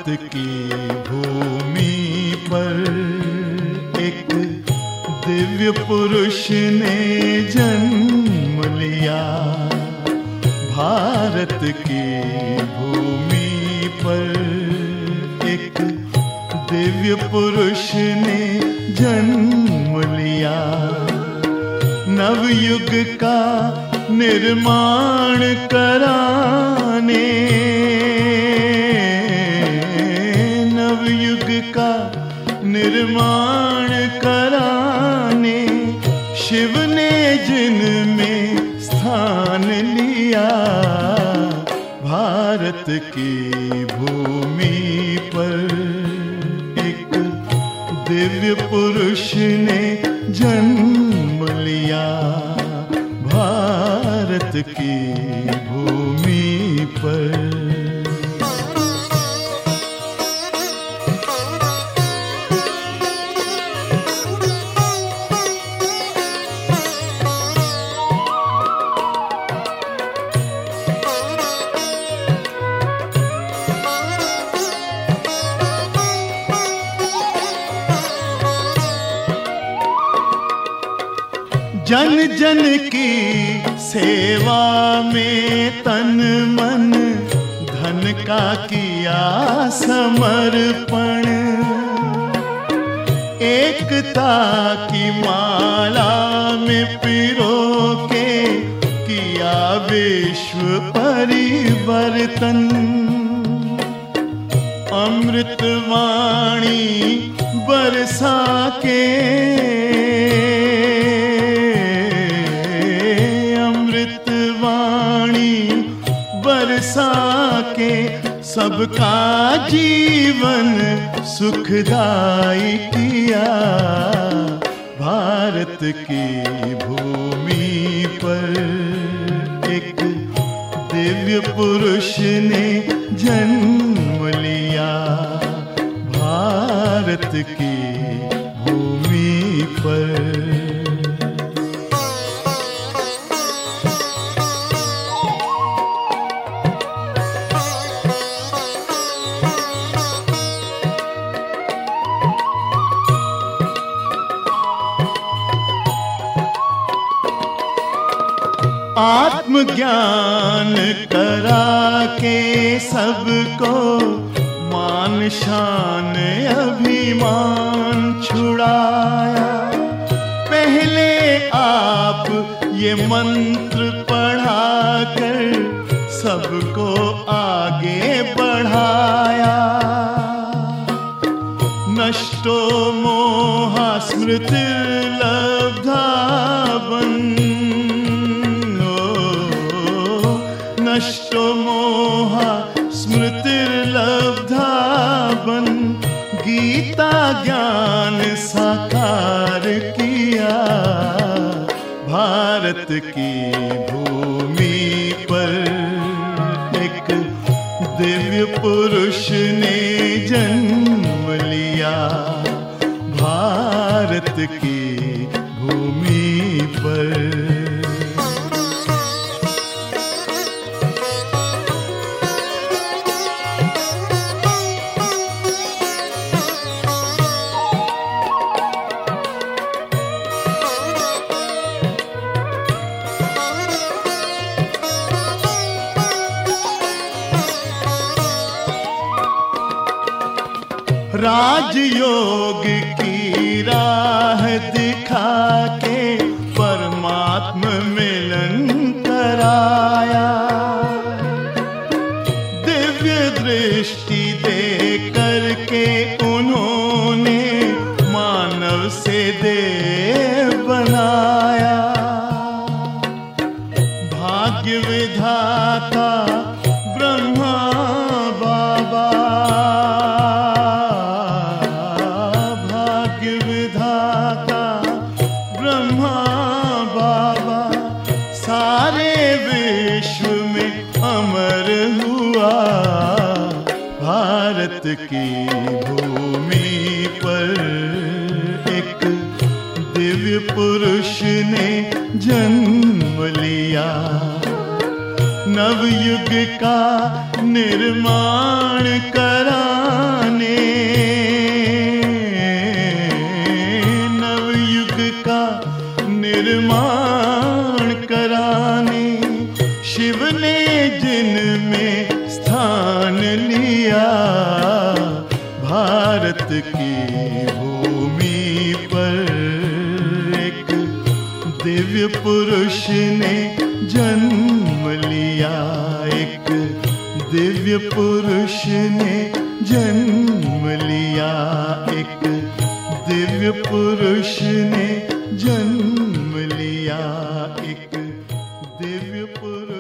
भारत की भूमि पर एक दिव्य पुरुष ने जन्म लिया। भारत की भूमि पर एक दिव्य पुरुष ने जन्म लिया। नवयुग का निर्माण कराने, नवयुग का निर्माण कराने शिव ने जिनमें स्थान लिया। भारत की भूमि पर एक दिव्य पुरुष ने जन्म लिया। भारत की भूमि पर जन जन की सेवा में तन मन धन का किया समर्पण। एकता की माला में पिरो के किया विश्व परिवर्तन। अमृतवाणी बरसा के, बरसा के सबका जीवन सुखदाई किया। भारत की भूमि पर एक दिव्य पुरुष ने जन्म लिया। भारत की भूमि पर आत्मज्ञान करा के सबको मान शान अभिमान छुड़ाया। पहले आप ये मंत्र पढ़ा कर सबको आगे बढ़ाया। नष्टो मोहा स्मृतिर्लब्धा नष्टो मोहा स्मृतिर्लब्धा बन। गीता ज्ञान साकार किया। भारत की भूमि पर एक दिव्य पुरुष ने जन्म लिया। भारत की भूमि पर राजयोग की राह दिखा के परमात्मा मिलन कराया। दिव्य दृष्टि दे करके उन्होंने मानव से देव बनाया। भाग्य विधाता ब्रह्मा बाबा, ब्रह्मा बाबा सारे विश्व में अमर हुआ। भारत की भूमि पर एक दिव्य पुरुष ने जन्म लिया। नवयुग का निर्माण कराने, नवयुग का निर्माण कराने शिव ने जिनमें स्थान लिया, भारत की भूमि पर एक दिव्य पुरुष ने जन्म लिया, एक दिव्य पुरुष ने जन्म लिया, एक दिव्य पुरुष ने जन्म लिया, एक दिव्य पुरुष